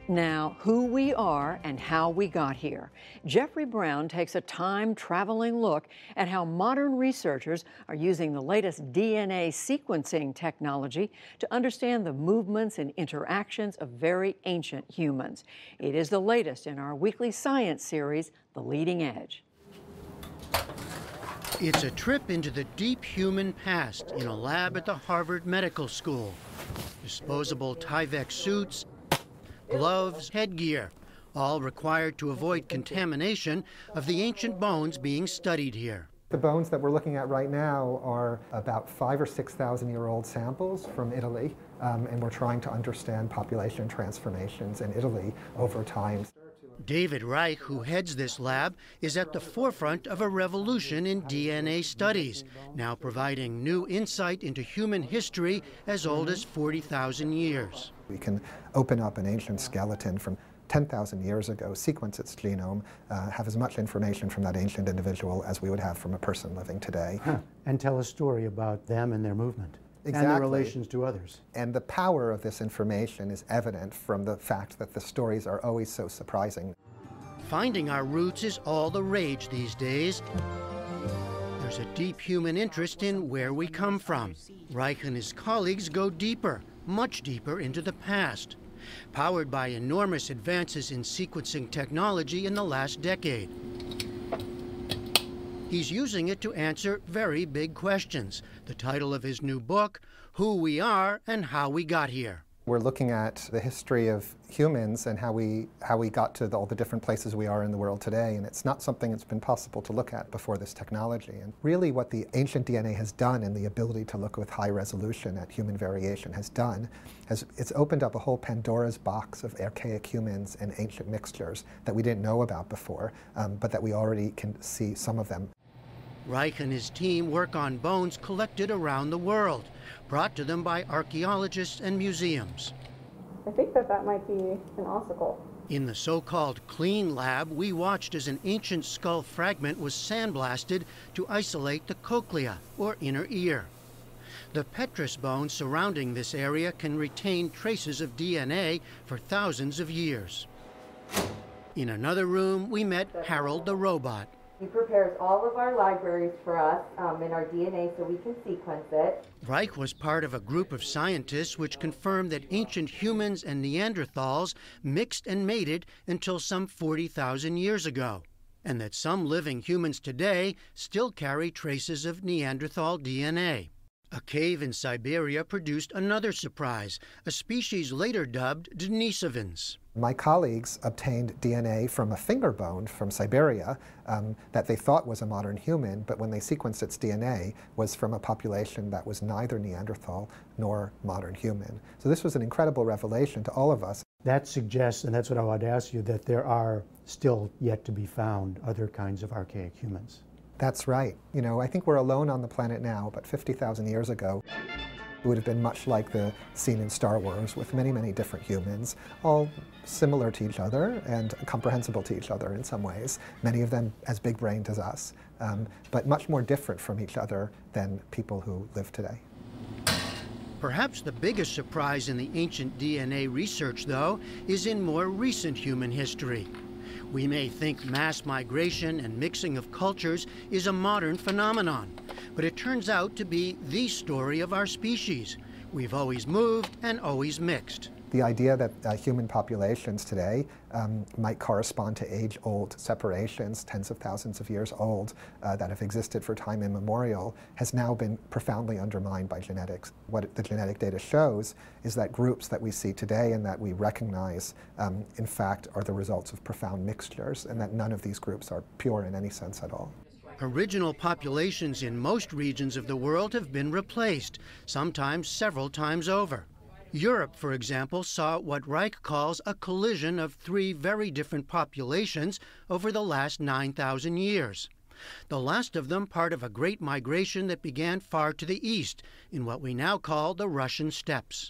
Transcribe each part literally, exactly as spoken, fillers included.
Now, who we are and how we got here. Jeffrey Brown takes a time-traveling look at how modern researchers are using the latest D N A sequencing technology to understand the movements and interactions of very ancient humans. It is the latest in our weekly science series, The Leading Edge. It's a trip into the deep human past in a lab at the Harvard Medical School. Disposable Tyvek suits, gloves, headgear, all required to avoid contamination of the ancient bones being studied here. The bones that we're looking at right now are about five or six thousand year old samples from Italy, um, and we're trying to understand population transformations in Italy over time. David Reich, who heads this lab, is at the forefront of a revolution in D N A studies, now providing new insight into human history as old as forty thousand years. We can open up an ancient skeleton from ten thousand years ago, sequence its genome, uh, have as much information from that ancient individual as we would have from a person living today. Huh. And tell a story about them and their movement. Exactly. And their relations to others. And the power of this information is evident from the fact that the stories are always so surprising. Finding our roots is all the rage these days. There's a deep human interest in where we come from. Reich and his colleagues go deeper, much deeper into the past, powered by enormous advances in sequencing technology in the last decade. He's using it to answer very big questions. The title of his new book, Who We Are and How We Got Here. We're looking at the history of humans and how we, how we got to the, all the different places we are in the world today, and it's not something that's been possible to look at before this technology. And really what the ancient D N A has done, and the ability to look with high resolution at human variation has done, has it's opened up a whole Pandora's box of archaic humans and ancient mixtures that we didn't know about before, um, but that we already can see some of them. Reich and his team work on bones collected around the world, brought to them by archaeologists and museums. I think that that might be an ossicle. In the so-called clean lab, we watched as an ancient skull fragment was sandblasted to isolate the cochlea, or inner ear. The petrous bones surrounding this area can retain traces of D N A for thousands of years. In another room, we met Harold the robot. He prepares all of our libraries for us um, in our D N A so we can sequence it. Reich was part of a group of scientists which confirmed that ancient humans and Neanderthals mixed and mated until some forty thousand years ago, and that some living humans today still carry traces of Neanderthal D N A. A cave in Siberia produced another surprise, a species later dubbed Denisovans. My colleagues obtained D N A from a finger bone from Siberia um, that they thought was a modern human, but when they sequenced its D N A was from a population that was neither Neanderthal nor modern human. So this was an incredible revelation to all of us. That suggests, and that's what I would ask you, that there are still yet to be found other kinds of archaic humans. That's right. You know, I think we're alone on the planet now, but fifty thousand years ago, it would have been much like the scene in Star Wars with many, many different humans, all similar to each other and comprehensible to each other in some ways, many of them as big-brained as us, um, but much more different from each other than people who live today. Perhaps the biggest surprise in the ancient D N A research, though, is in more recent human history. We may think mass migration and mixing of cultures is a modern phenomenon, but it turns out to be the story of our species. We've always moved and always mixed. The idea that uh, human populations today um, might correspond to age-old separations, tens of thousands of years old, uh, that have existed for time immemorial, has now been profoundly undermined by genetics. What the genetic data shows is that groups that we see today and that we recognize, um, in fact, are the results of profound mixtures, and that none of these groups are pure in any sense at all. Original populations in most regions of the world have been replaced, sometimes several times over. Europe, for example, saw what Reich calls a collision of three very different populations over the last nine thousand years. The last of them part of a great migration that began far to the east, in what we now call the Russian steppes.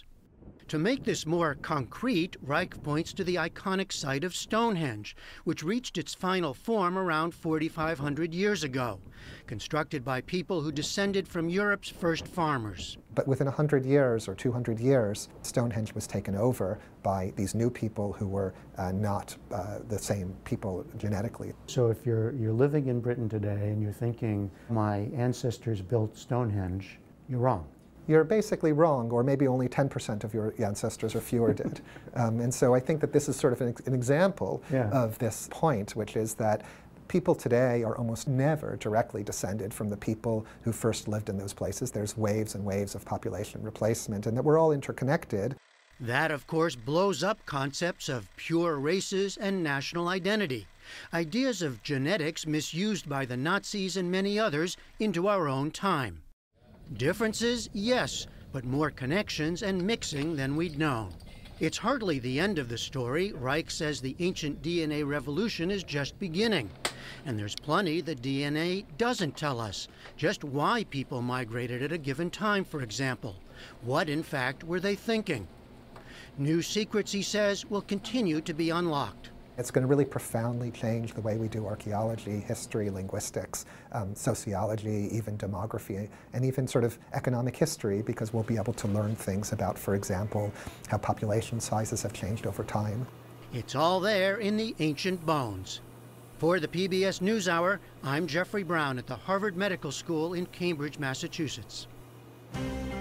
To make this more concrete, Reich points to the iconic site of Stonehenge, which reached its final form around forty-five hundred years ago, constructed by people who descended from Europe's first farmers. But within one hundred years or two hundred years, Stonehenge was taken over by these new people who were uh, not uh, the same people genetically. So if you're, you're living in Britain today and you're thinking, my ancestors built Stonehenge, you're wrong. You're basically wrong, or maybe only ten percent of your ancestors or fewer did. Um, and so I think that this is sort of an, an example yeah. of this point, which is that people today are almost never directly descended from the people who first lived in those places. There's waves and waves of population replacement, and that we're all interconnected. That, of course, blows up concepts of pure races and national identity, ideas of genetics misused by the Nazis and many others into our own time. Differences, yes, but more connections and mixing than we'd known. It's hardly the end of the story. Reich says the ancient D N A revolution is just beginning. And there's plenty the D N A doesn't tell us. Just why people migrated at a given time, for example. What, in fact, were they thinking? New secrets, he says, will continue to be unlocked. It's going to really profoundly change the way we do archaeology, history, linguistics, um, sociology, even demography, and even sort of economic history, because we'll be able to learn things about, for example, how population sizes have changed over time. It's all there in the ancient bones. For the P B S NewsHour, I'm Jeffrey Brown at the Harvard Medical School in Cambridge, Massachusetts.